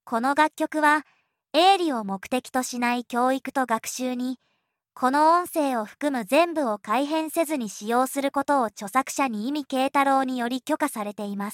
この楽曲は営利を目的としない教育と学習に、この音声を含む全部を改変せずに使用することを著作者に意味慶太郎により許可されています。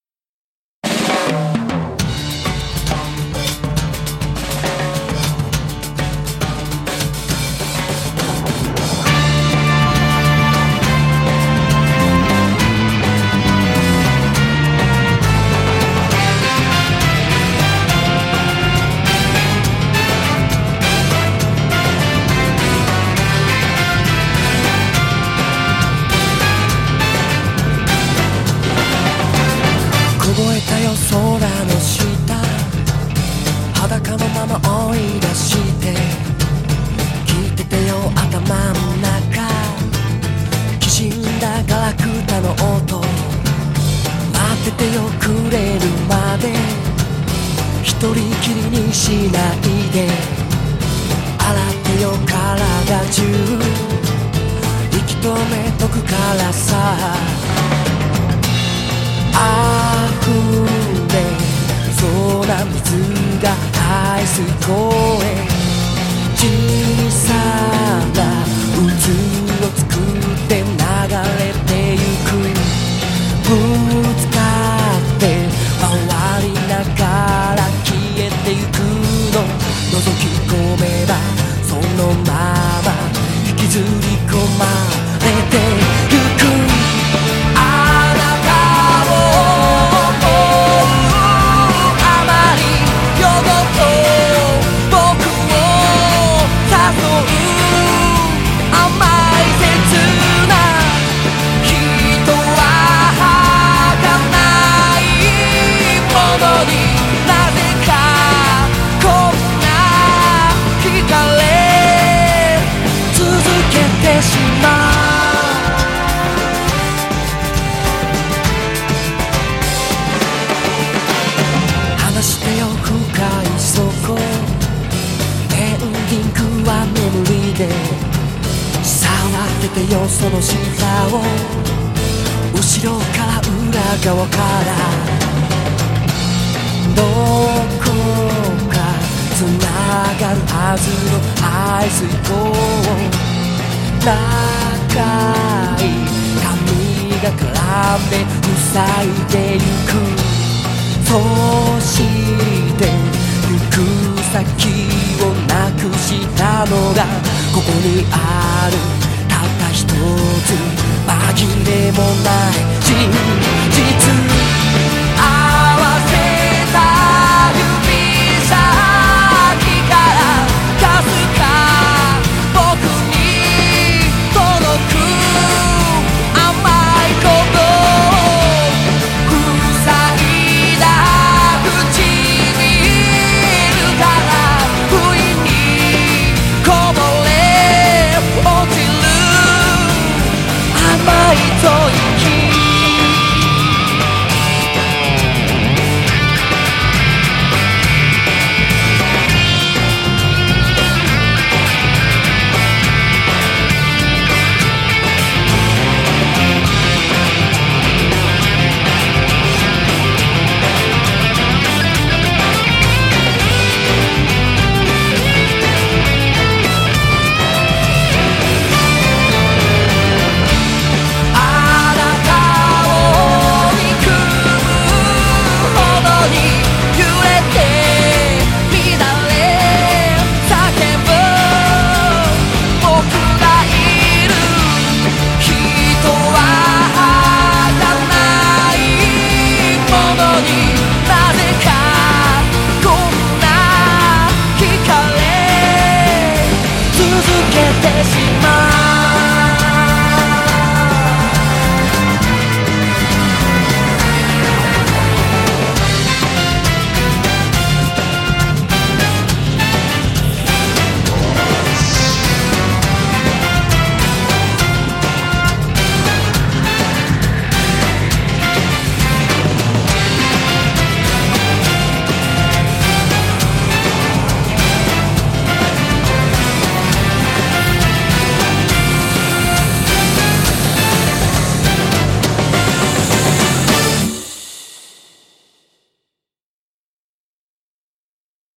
凍えたよ空の下、裸のまま追い出して聞いててよ頭ん中、きしんだガラクタの音、待っててよくれるまで一人きりにしないで、洗ってよ体中息止めとくからさ、溢れそうな水が排水溝へ小さな渦を作って流れてゆく、ぶつかって回りながら消えてゆくの、覗き込めばそのまま引きずり込まれてゆく、話してよ深い底、エンディングは眠りで触っててよその下を、後ろから裏側からどこかつながるはずの排水溝を、長い髪が絡んで塞いでゆく、そして行く先をなくしたのがここにあるたった一つ、紛れもない